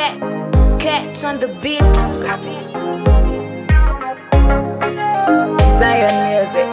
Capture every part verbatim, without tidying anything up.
Cat, Cat on the beat. Zion music.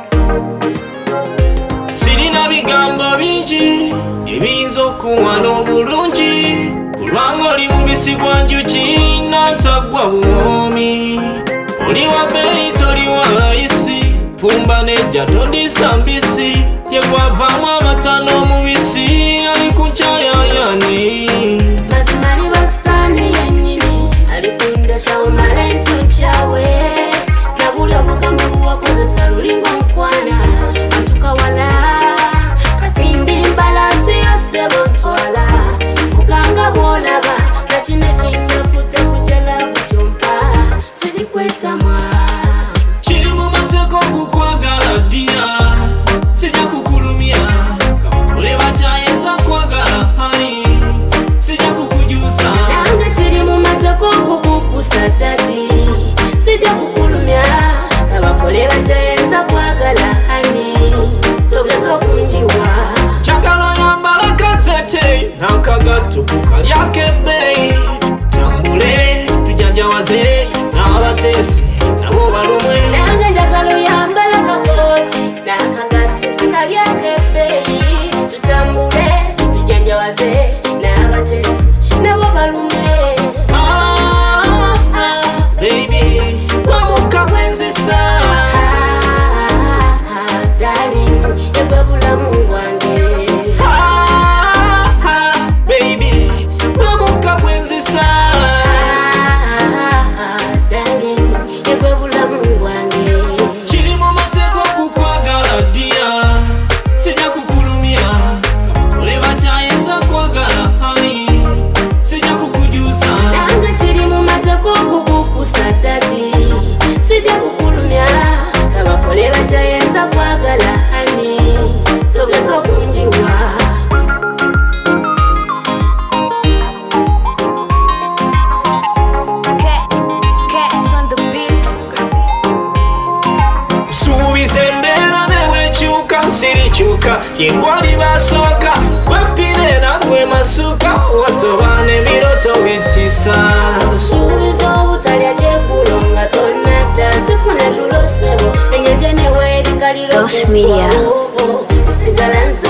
Sirina bigambo bingi ebiyinza okuwa n'obulungi kulwanga oli mubisi gwa njuki n'atagwa buwomi. Oli wa bbeeyi toli wa layisi, fumba nejja tondisa mbisi, yegwavaamu amata n'omubisi ali ku nkyayayani. Mazima ali basitaani yennyini ali kundesa omala enkyokyawe, nabula bugambo buwakozesa lulingo nkwana antukawala katimbi mbalasi yose bontwala fuganga bwolaba nakino ekitafutefu kyalavu kyompa sirikwetamwa. Kiri mu mateeka okukwagala ddiya, sijja kukulumya kabakole bakyayinza kwagala hani, sijja kukujuusa. Nange kiri mu mateeka okukukusa ddadi, sijja kukulumya kabakole bakyayinza kwagala hani, togeza okunjiwa. Kyagala oyambala kateete n'akagatto kukalyako ebbeeyi, tambule tujanjawaze n'abateesi nabo balumwe. Nange njagala oyambala kakooti n'akagatto kukalyako ebbeeyi, tutambule tujanjawaze n'abateesi nabo balumwe. Ah, ah, baby, wamukka gwenzisa. Ah, darling, yegwe bulamu bwange. Ah, ah, baby, wamukka gwenzisa. Ah, darling, yegwe bulamu bwange. Kiri mu mateeka okukwagala ddiya, sijja kukulumya kabakole bakyayinza kwagala hani, sijja kukujuusa. Nange kiri mu mateeka okukukusa ddadi, sijja kukulumya kabakole bakyayinza kwagala hani, togeza okunjiwa. Cat, Cat on the beat. Suubiza embeera ne bwekyuka sirikyuka, yengwali basooka wepire nagwe masuka, watoba n'ebiroto bitisa. Suubiza obutalya kyeggulo nga tonnadda, sifuna tulo ssebo enyeje ne weerikalira Ghost Media. sigala nze